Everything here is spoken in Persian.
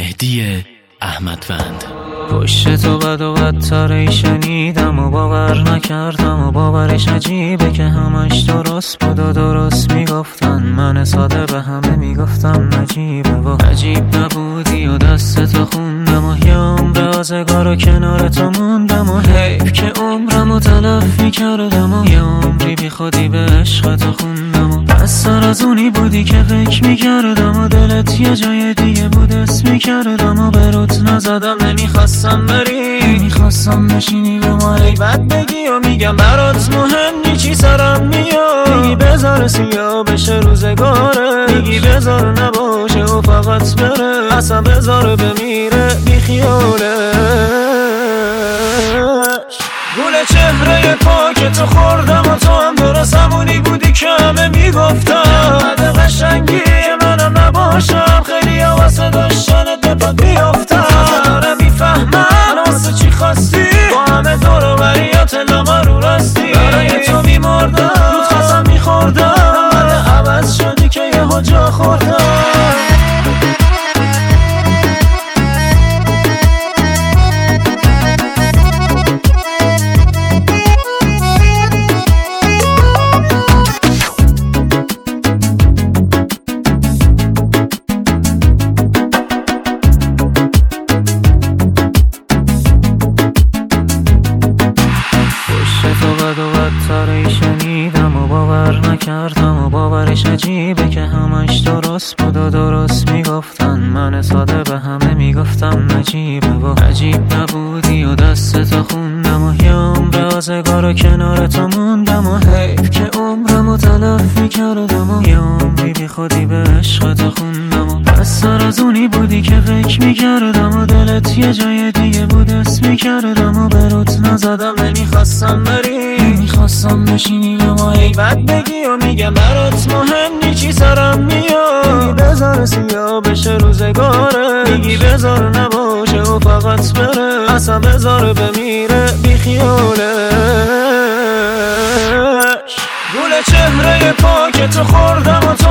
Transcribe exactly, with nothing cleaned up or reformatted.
مهدی احمدوند. پشت تو بد و بدتری شنیدم و باور نکردم و باورش عجیبه که همش درست بود و درست میگفتن. من ساده به همه میگفتم نجیبه و عجیب نبودی و دستتو خوندم و یه عمر آزگار و کنار تو موندم و حیف که عمرمو تلف میکردم و یه عمری بی خودی به عشق تو خوندم و بستر از اونی بودی که فکر میکردم و دلت یه جای دیگه بود اسم میکردم و به روت نزدم نمیخواستم بری، نمیخواستم بشینی به ما بد بگی و میگم برات مهم نی چی سرم میاد. میگی بذار سیاه بشه روزگاره، میگی بذار نباشه و فقط بره، اصلا بذار بمیره بی خیالش. گل چهره پاک تو خوردم و تو هم درست همونی بودی که همه میگفتم. بعد قشنگی منم نباشم خیلی ها واسه داشتنت به پات بیافتم. دارم میفهمم واسه چی خواستی با همه دور و بریات لاغا رو راستی. برای تو میمردم رود خواستم میخوردم، بعد عوض شدی که یه جا خوردم. تو بد و بدتری شنیدم و باور نکردم و باورش عجیبه که همش درست بود و درست میگفتن. من ساده به همه میگفتم نجیبه و عجیب نبودی و دستتو خوندم و یه عمر آزگار و کنار تو موندم و حیف که عمرمو تلف میکردم و یه عمری بی خودی به عشق تو خوندم و بستر از اونی بودی که فکر میکردم و دلت یه جای دیگه بود اسم میکردم و به روت نزدم نمیخواستم بری، نمیخواستم بشینی به ما بد بگی و میگم برات مهم نی چی سرم میاد. میگی بذار سیاه بشه روزگاره، میگی بذار نباشه و فقط بره، اصلا بذار بمیره بی خیالش. گل چهره پاک تو خوردم و